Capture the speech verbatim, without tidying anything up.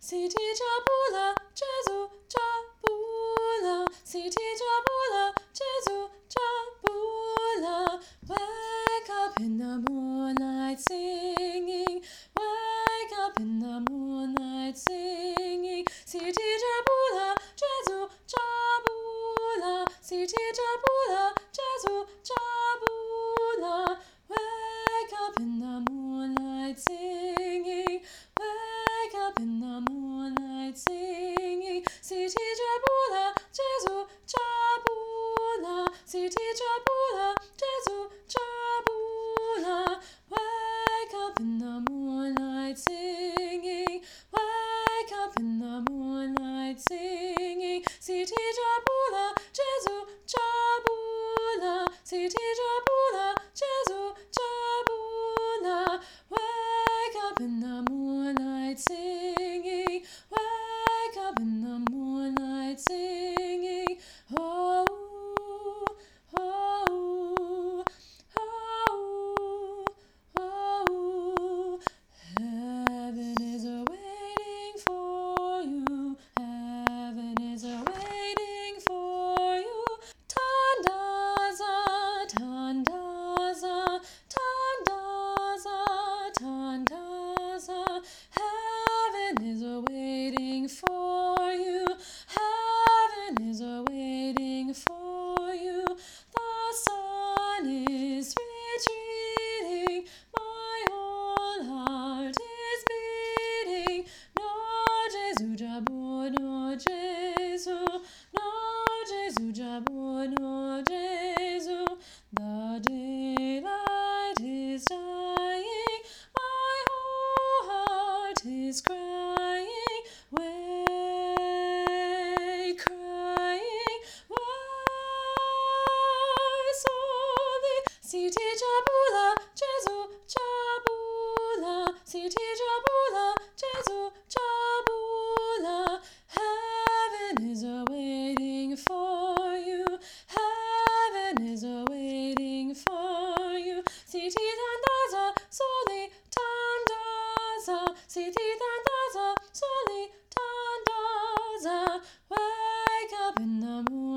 Siti Jabula, Jesu Jabula, Siti Jabula, Jesu Jabula. Wake up in the moonlight singing, wake up in the moonlight singing. Siti Jabula, Jesu Jabula, Siti Jabula, Jesu Jabula. Wake up in the moonlight singing, wake up in the moonlight singing. Siti Jabula, Jesu Jabula, Siti Jabula, Jesu Jabula. Wake up in the moonlight singing, wake up in the moonlight singing. Siti Jabula, Jesu Jabula, Siti Jabula, Jesu Jabula. Wake up in the moonlight singing, wake up in the moonlight singing. Oh, oh, oh, oh. Heaven is waiting for you, heaven is waiting for you. Tandaza, tandaza, tandaza, tandaza. Heaven is waiting for you, heaven is waiting for you. The sun is retreating, my whole heart is beating. No Jesu Jabu, no Jesu, no Jesu Jabu, no Jesu. The daylight is dying, my whole heart is crying. Wake, crying, why so thee? Siti Jabula, Jesu Jabula, Siti Jabula, Jesu Jabula. Heaven is waiting for you, heaven is waiting for you. Siti Tandaza, Soli Tandaza, Siti Tandaza, Soli Tandaza. Wake up in the moon.